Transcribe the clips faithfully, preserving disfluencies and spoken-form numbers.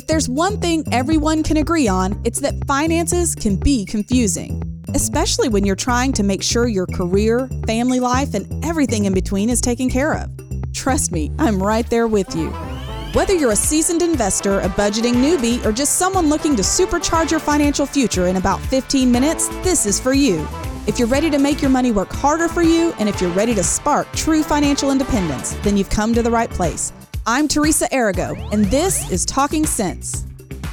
If there's one thing everyone can agree on, it's that finances can be confusing, especially when you're trying to make sure your career, family life, and everything in between is taken care of. Trust me, I'm right there with you. Whether you're a seasoned investor, a budgeting newbie, or just someone looking to supercharge your financial future in about fifteen minutes, this is for you. If you're ready to make your money work harder for you, and if you're ready to spark true financial independence, then you've come to the right place. I'm Teresa Arago, and this is Talking Sense.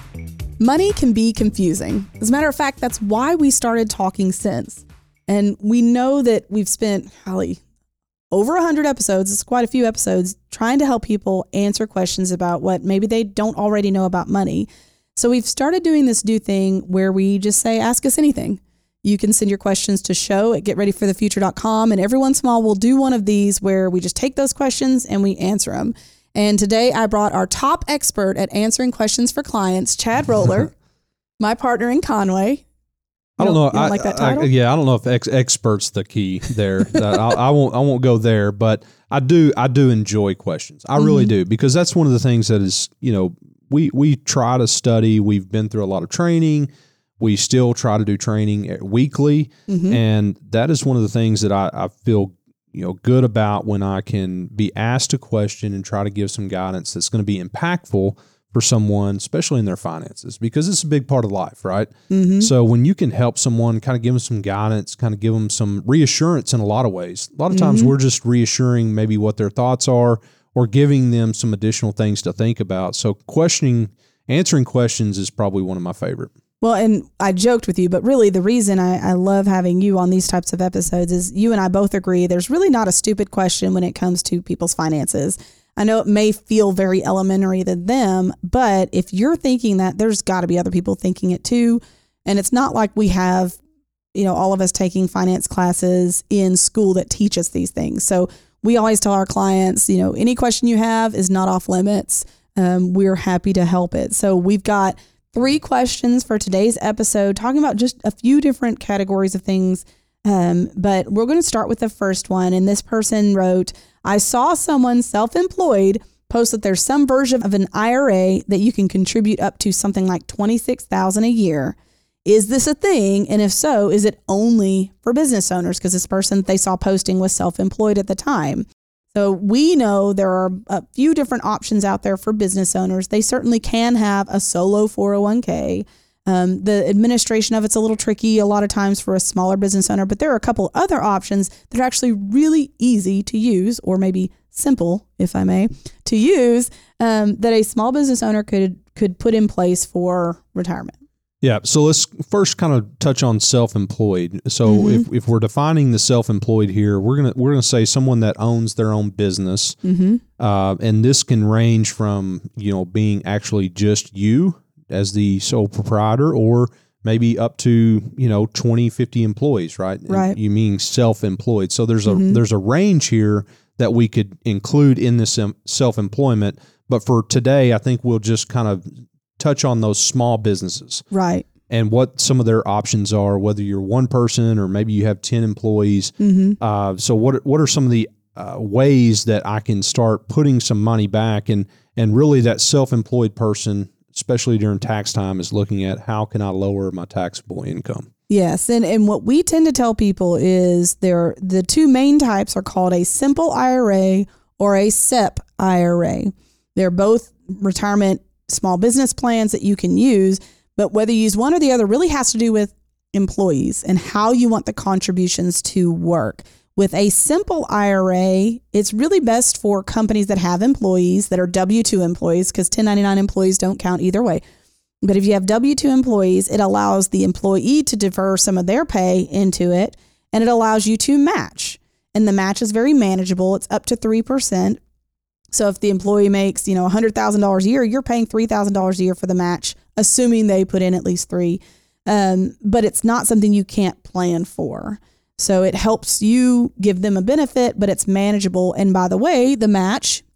Money can be confusing. As a matter of fact, that's why we started Talking Sense. And we know that we've spent, Holly, over one hundred episodes, it's quite a few episodes, trying to help people answer questions about what maybe they don't already know about money. So we've started doing this new thing where we just say, ask us anything. You can send your questions to show at get ready for the future dot com. And every once in a while, we'll do one of these where we just take those questions and we answer them. And today I brought our top expert at answering questions for clients, Chad Roller, my partner in Conway. You I don't know. You don't I, like that title? I, yeah, I don't know if ex- expert's the key there. I, I won't. I won't go there. But I do. I do enjoy questions. I really mm-hmm. do, because that's one of the things that is. You know, we we try to study. We've been through a lot of training. We still try to do training weekly, mm-hmm. and that is one of the things that I, I feel you know good about when I can be asked a question and try to give some guidance that's going to be impactful for someone, especially in their finances, because it's a big part of life, right? Mm-hmm. So when you can help someone, kind of give them some guidance, kind of give them some reassurance in a lot of ways. A lot of times mm-hmm. we're just reassuring maybe what their thoughts are or giving them some additional things to think about. So questioning, answering questions is probably one of my favorite. Well, and I joked with you, but really the reason I, I love having you on these types of episodes is you and I both agree there's really not a stupid question when it comes to people's finances. I know it may feel very elementary to them, but if you're thinking that, there's got to be other people thinking it too. And it's not like we have, you know, all of us taking finance classes in school that teach us these things. So we always tell our clients, you know, any question you have is not off limits. Um, we're happy to help it. So we've got three questions for today's episode, talking about just a few different categories of things. Um, but we're going to start with the first one. And this person wrote, I saw someone self-employed post that there's some version of an I R A that you can contribute up to something like twenty-six thousand dollars a year. Is this a thing? And if so, is it only for business owners? Because this person they saw posting was self-employed at the time. So we know there are a few different options out there for business owners. They certainly can have a solo four oh one k. Um, the administration of it's a little tricky a lot of times for a smaller business owner, but there are a couple other options that are actually really easy to use, or maybe simple, if I may, to use, um, that a small business owner could could put in place for retirement. Yeah. So let's first kind of touch on self-employed. So mm-hmm. if, if we're defining the self-employed here, we're gonna we're gonna say someone that owns their own business, mm-hmm. uh, and this can range from you know being actually just you as the sole proprietor, or maybe up to, you know, twenty, fifty employees, right? Right. And you mean self-employed. So there's a, mm-hmm. there's a range here that we could include in this self-employment. But for today, I think we'll just kind of touch on those small businesses. Right. And what some of their options are, whether you're one person or maybe you have ten employees. Mm-hmm. Uh, so what, what are some of the uh, ways that I can start putting some money back? And, and really that self-employed person, especially during tax time, is looking at how can I lower my taxable income? Yes. And, and what we tend to tell people is there the two main types are called a simple I R A or a S E P I R A. They're both retirement small business plans that you can use, but whether you use one or the other really has to do with employees and how you want the contributions to work. With a simple I R A, it's really best for companies that have employees that are W two employees, because ten ninety-nine employees don't count either way. But if you have W two employees, it allows the employee to defer some of their pay into it, and it allows you to match. And the match is very manageable. It's up to three percent. So if the employee makes, you know, one hundred thousand dollars a year, you're paying three thousand dollars a year for the match, assuming they put in at least three. Um, but it's not something you can't plan for. So it helps you give them a benefit, but it's manageable. And by the way, the match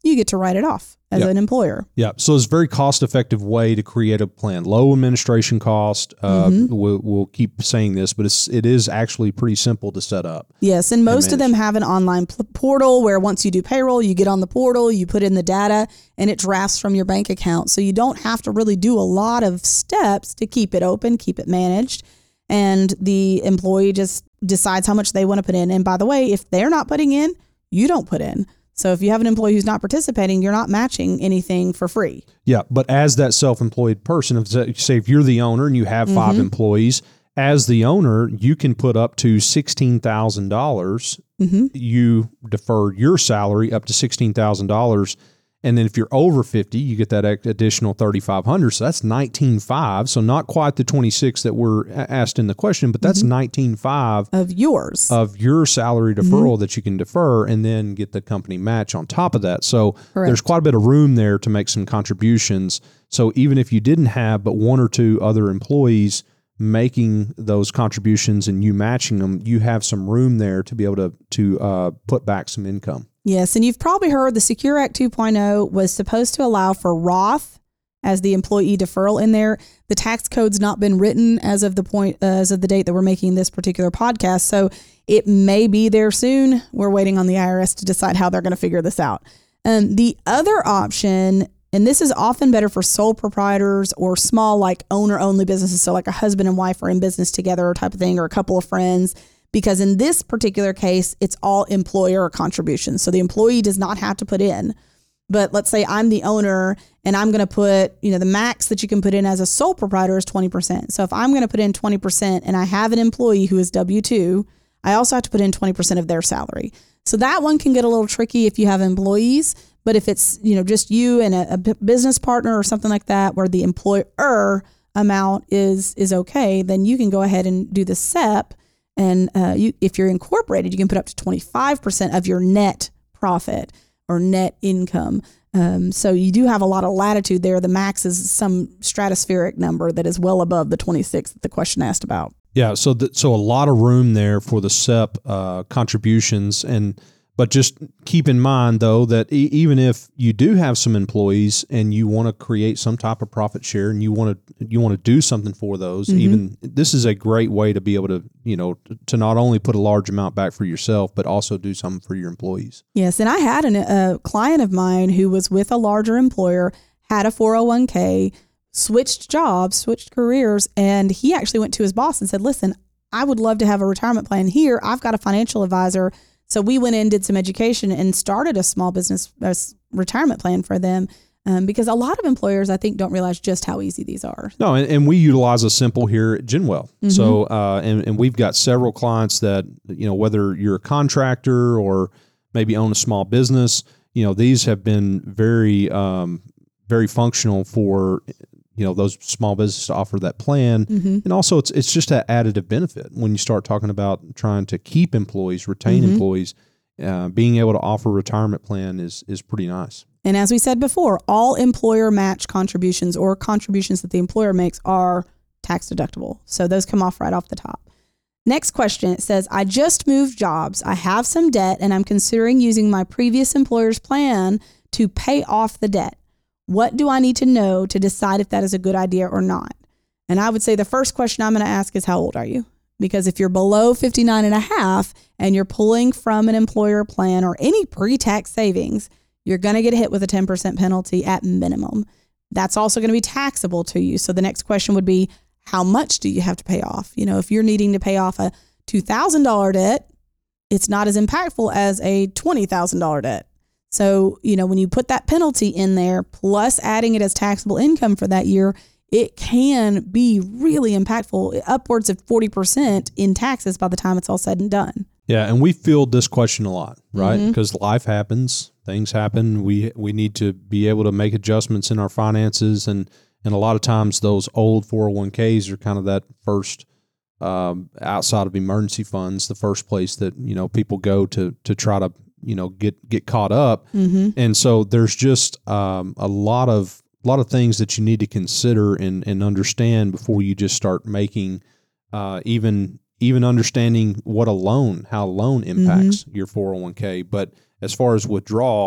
you get to write it off as Yep. an employer. Yeah. So it's a very cost effective way to create a plan. Low administration cost. Uh, Mm-hmm. we'll, we'll keep saying this, but it's, it is actually pretty simple to set up. Yes, and most of them manage. have an online p- portal where once you do payroll, you get on the portal, you put in the data, and it drafts from your bank account. So you don't have to really do a lot of steps to keep it open, keep it managed. And the employee just decides how much they want to put in. And by the way, if they're not putting in, you don't put in. So if you have an employee who's not participating, you're not matching anything for free. Yeah. But as that self-employed person, if say if you're the owner and you have five Mm-hmm. employees, as the owner, you can put up to sixteen thousand dollars. Mm-hmm. You defer your salary up to sixteen thousand dollars. And then if you're over fifty, you get that additional thirty-five hundred dollars. So that's nineteen thousand five hundred dollars. So not quite the twenty-six that were asked in the question, but that's Mm-hmm. nineteen thousand five hundred dollars Of yours. of your salary deferral that you can defer and then get the company match on top of that. So Correct. there's quite a bit of room there to make some contributions. So even if you didn't have but one or two other employees making those contributions and you matching them, you have some room there to be able to, to uh, put back some income. Yes, and you've probably heard the Secure Act two point oh was supposed to allow for Roth as the employee deferral in there. The tax code's not been written as of the point uh, as of the date that we're making this particular podcast, so it may be there soon. We're waiting on the I R S to decide how they're going to figure this out. Um, the other option, and this is often better for sole proprietors or small, like owner-only businesses, so like a husband and wife are in business together type of thing, or a couple of friends. Because in this particular case, it's all employer contributions. So the employee does not have to put in. But let's say I'm the owner and I'm going to put, you know, the max that you can put in as a sole proprietor is twenty percent. So if I'm going to put in twenty percent and I have an employee who is W two, I also have to put in twenty percent of their salary. So that one can get a little tricky if you have employees. But if it's, you know, just you and a, a business partner or something like that, where the employer amount is is okay, then you can go ahead and do the S E P. And uh, you, if you're incorporated, you can put up to twenty-five percent of your net profit or net income. Um, so you do have a lot of latitude there. The max is some stratospheric number that is well above the twenty-six that the question asked about. Yeah, so th- so a lot of room there for the S E P uh, contributions, and but just keep in mind though that e- even if you do have some employees and you want to create some type of profit share and you want to you want to do something for those, Mm-hmm. even this is a great way to be able to you know to not only put a large amount back for yourself but also do something for your employees. Yes, and I had an, a client of mine who was with a larger employer, had a four oh one k, switched jobs, switched careers, and he actually went to his boss and said, listen, I would love to have a retirement plan here. I've got a financial advisor. So we went in, did some education, and started a small business a retirement plan for them um, because a lot of employers, I think, don't realize just how easy these are. No, and, and we utilize a simple here at Genwell. Mm-hmm. So, uh, and, and we've got several clients that, you know, whether you're a contractor or maybe own a small business, you know, these have been very, um, very functional for, you know, those small businesses to offer that plan. Mm-hmm. And also it's, it's just an additive benefit when you start talking about trying to keep employees, retain Mm-hmm. employees, uh, being able to offer a retirement plan is, is pretty nice. And as we said before, all employer match contributions or contributions that the employer makes are tax deductible. So those come off right off the top. Next question, it says, I just moved jobs. I have some debt and I'm considering using my previous employer's plan to pay off the debt. What do I need to know to decide if that is a good idea or not? And I would say the first question I'm going to ask is, how old are you? Because if you're below fifty-nine and a half and you're pulling from an employer plan or any pre-tax savings, you're going to get hit with a ten percent penalty at minimum. That's also going to be taxable to you. So the next question would be, how much do you have to pay off? You know, if you're needing to pay off a two thousand dollars debt, it's not as impactful as a twenty thousand dollars debt. So, you know, when you put that penalty in there, plus adding it as taxable income for that year, it can be really impactful, upwards of forty percent in taxes by the time it's all said and done. Yeah, and we field this question a lot, right? Mm-hmm. Because life happens, things happen. We we need to be able to make adjustments in our finances, and and a lot of times those old four oh one k's are kind of that first, um, outside of emergency funds, the first place that you know people go to to try to you know get get caught up. Mm-hmm. And so there's just um, a lot of a lot of things that you need to consider and and understand before you just start making uh, even. even understanding what a loan, how a loan impacts mm-hmm. your four oh one k. But as far as withdrawal,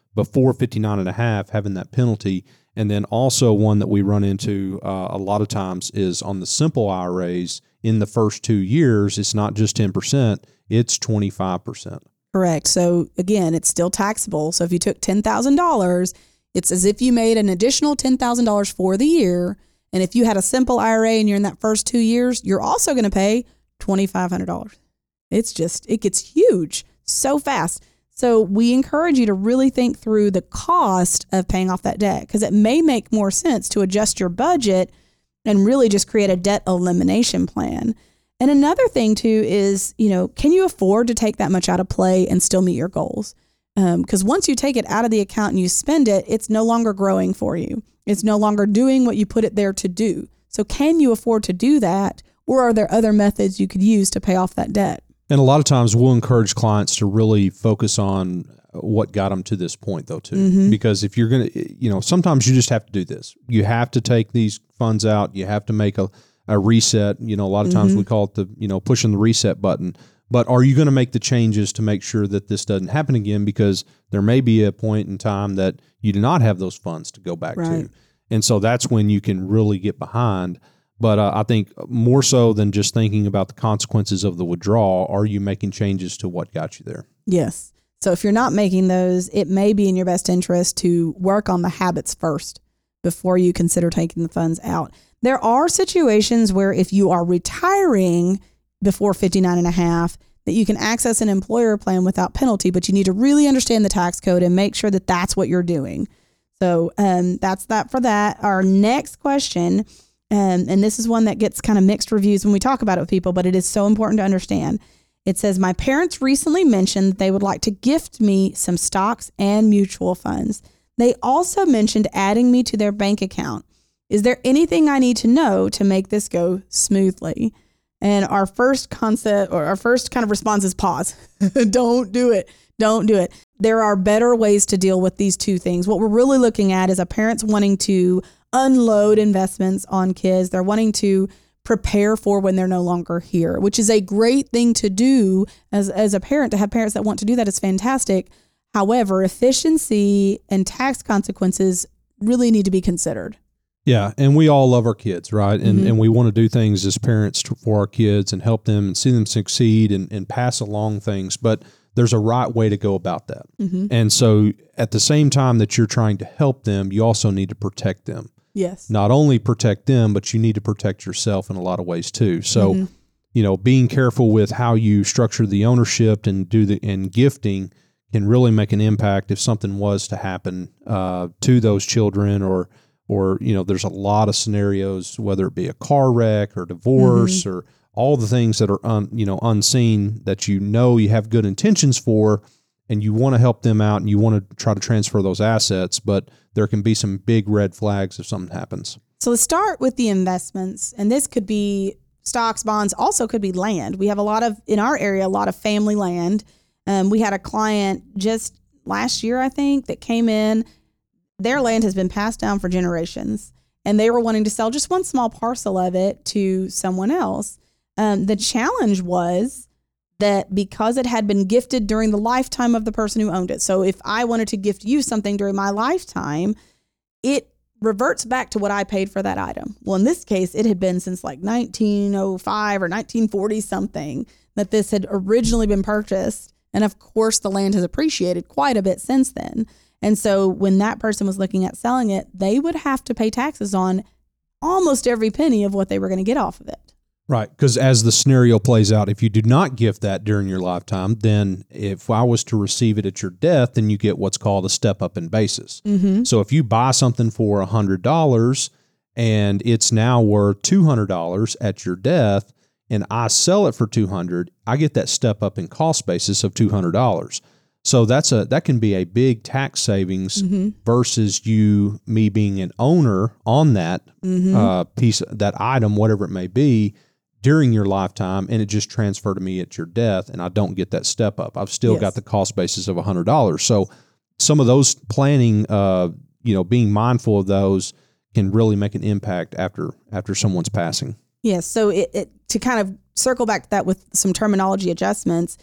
before fifty-nine and a half, having that penalty. And then also one that we run into uh, a lot of times is on the simple I R As in the first two years, it's not just ten percent, it's twenty-five percent. Correct. So again, it's still taxable. So if you took ten thousand dollars, it's as if you made an additional ten thousand dollars for the year. And if you had a simple I R A and you're in that first two years, you're also going to pay twenty-five hundred dollars. It's just, it gets huge so fast. So we encourage you to really think through the cost of paying off that debt, because it may make more sense to adjust your budget and really just create a debt elimination plan. And another thing too is, you know, can you afford to take that much out of play and still meet your goals? Because um, once you take it out of the account and you spend it, it's no longer growing for you. It's no longer doing what you put it there to do. So can you afford to do that? Or are there other methods you could use to pay off that debt? And a lot of times we'll encourage clients to really focus on what got them to this point, though, too. Mm-hmm. Because if you're going to, you know, sometimes you just have to do this. You have to take these funds out. You have to make a, a reset. You know, a lot of times mm-hmm. we call it the, you know, pushing the reset button. But are you going to make the changes to make sure that this doesn't happen again? Because there may be a point in time that you do not have those funds to go back right. to. And so that's when you can really get behind. But uh, I think more so than just thinking about the consequences of the withdrawal, are you making changes to what got you there? Yes. So if you're not making those, it may be in your best interest to work on the habits first before you consider taking the funds out. There are situations where if you are retiring before fifty-nine and a half, that you can access an employer plan without penalty, but you need to really understand the tax code and make sure that that's what you're doing. So um, that's that for that. Our next question, um, and this is one that gets kind of mixed reviews when we talk about it with people, but it is so important to understand. It says, my parents recently mentioned that they would like to gift me some stocks and mutual funds. They also mentioned adding me to their bank account. Is there anything I need to know to make this go smoothly? And our first concept or our first kind of response is pause. Don't do it. Don't do it. There are better ways to deal with these two things. What we're really looking at is a parent's wanting to unload investments on kids. They're wanting to prepare for when they're no longer here, which is a great thing to do as, as a parent. To have parents that want to do that is fantastic. However, efficiency and tax consequences really need to be considered. Yeah, and we all love our kids, right? And Mm-hmm. and we want to do things as parents to, for our kids and help them and see them succeed and, and pass along things. But there's a right way to go about that. Mm-hmm. And so at the same time that you're trying to help them, you also need to protect them. Yes. Not only protect them, but you need to protect yourself in a lot of ways too. So, mm-hmm. you know, being careful with how you structure the ownership and do the and gifting can really make an impact if something was to happen uh, to those children or Or, you know, there's a lot of scenarios, whether it be a car wreck or divorce mm-hmm. or all the things that are, un, you know, unseen that you know you have good intentions for and you want to help them out and you want to try to transfer those assets, but there can be some big red flags if something happens. So let's start with the investments. And this could be stocks, bonds, also could be land. We have a lot of, in our area, a lot of family land. Um, we had a client just last year, I think, that came in. Their land has been passed down for generations, and they were wanting to sell just one small parcel of it to someone else. Um, the challenge was that because it had been gifted during the lifetime of the person who owned it. So if I wanted to gift you something during my lifetime, it reverts back to what I paid for that item. Well, in this case, it had been since like nineteen oh five or nineteen forty something that this had originally been purchased. And of course, the land has appreciated quite a bit since then. And so when that person was looking at selling it, they would have to pay taxes on almost every penny of what they were going to get off of it. Right. Because as the scenario plays out, if you do not gift that during your lifetime, then if I was to receive it at your death, then you get what's called a step up in basis. Mm-hmm. So if you buy something for one hundred dollars and it's now worth two hundred dollars at your death and I sell it for two hundred dollars, I get that step up in cost basis of two hundred dollars. So that's a that can be a big tax savings mm-hmm. versus you, me being an owner on that mm-hmm. uh, piece, that item, whatever it may be, during your lifetime, and it just transferred to me at your death, and I don't get that step up. I've still yes. got the cost basis of one hundred dollars. So some of those planning, uh, you know, being mindful of those can really make an impact after after someone's passing. Yes. So it, it to kind of circle back to that with some terminology adjustments,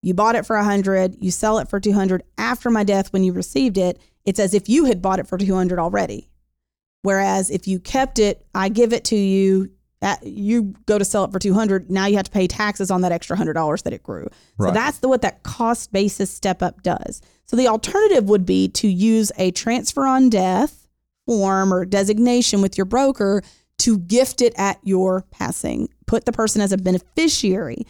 you bought it for one hundred, you sell it for two hundred after my death when you received it, it's as if you had bought it for two hundred already. Whereas if you kept it, I give it to you, at, you go to sell it for two hundred, now you have to pay taxes on that extra one hundred dollars that it grew. Right. So that's the, what that cost basis step up does. So the alternative would be to use a transfer on death form or designation with your broker to gift it at your passing. Put the person as a beneficiary.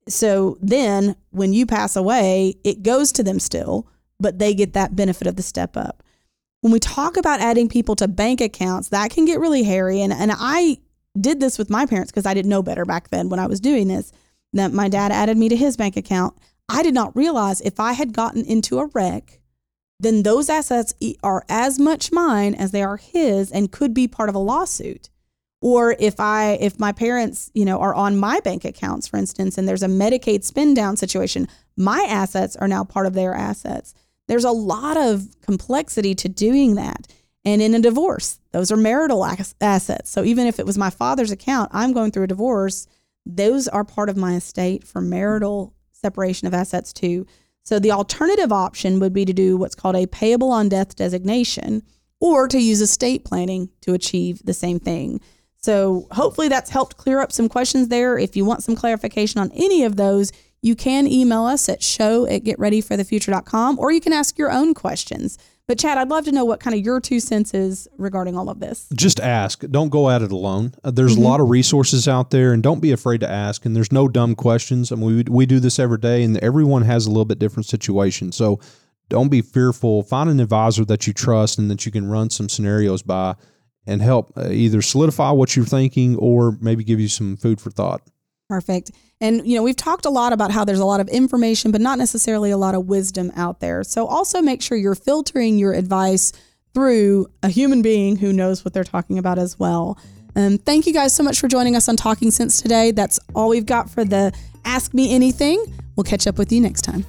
So then when you pass away, it goes to them still, but they get that benefit of the step up. When we talk about adding people to bank accounts, that can get really hairy. And, and I did this with my parents because I didn't know better back then when I was doing this, that my dad added me to his bank account. I did not realize if I had gotten into a wreck, then those assets are as much mine as they are his and could be part of a lawsuit. Or if I, if my parents, you know, are on my bank accounts, for instance, and there's a Medicaid spin down situation, my assets are now part of their assets. There's a lot of complexity to doing that. And in a divorce, those are marital assets. So even if it was my father's account, I'm going through a divorce, those are part of my estate for marital separation of assets too. So the alternative option would be to do what's called a payable on death designation, or to use estate planning to achieve the same thing. So hopefully that's helped clear up some questions there. If you want some clarification on any of those, you can email us at show at get ready for the future dot com, or you can ask your own questions. But Chad, I'd love to know what kind of your two cents is regarding all of this. Just ask. Don't go at it alone. Uh, there's Mm-hmm. a lot of resources out there, and don't be afraid to ask. And there's no dumb questions. I mean, we, we do this every day, and everyone has a little bit different situation. So don't be fearful. Find an advisor that you trust and that you can run some scenarios by and help uh, either solidify what you're thinking or maybe give you some food for thought. Perfect. And, you know, we've talked a lot about how there's a lot of information, but not necessarily a lot of wisdom out there. So also make sure you're filtering your advice through a human being who knows what they're talking about as well. Um, thank you guys so much for joining us on Talking Sense today. That's all we've got for the Ask Me Anything. We'll catch up with you next time.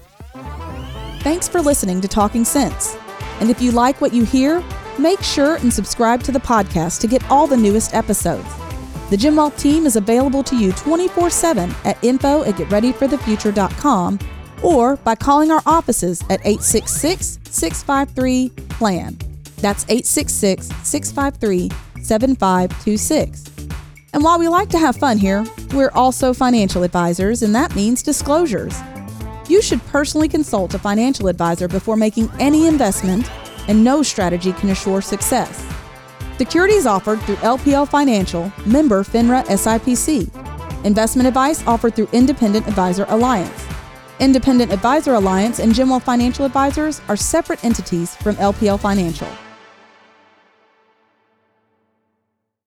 Thanks for listening to Talking Sense. And if you like what you hear, make sure and subscribe to the podcast to get all the newest episodes. The Jim Wealth team is available to you twenty-four seven at info at get ready for the future dot com or by calling our offices at eight six six, six five three, P L A N. That's eight six six, six five three, seven five two six. And while we like to have fun here, we're also financial advisors, and that means disclosures. You should personally consult a financial advisor before making any investment, and no strategy can assure success. Securities offered through L P L Financial, member FINRA S I P C. Investment advice offered through Independent Advisor Alliance. Independent Advisor Alliance and Jim Wealth Financial Advisors are separate entities from L P L Financial.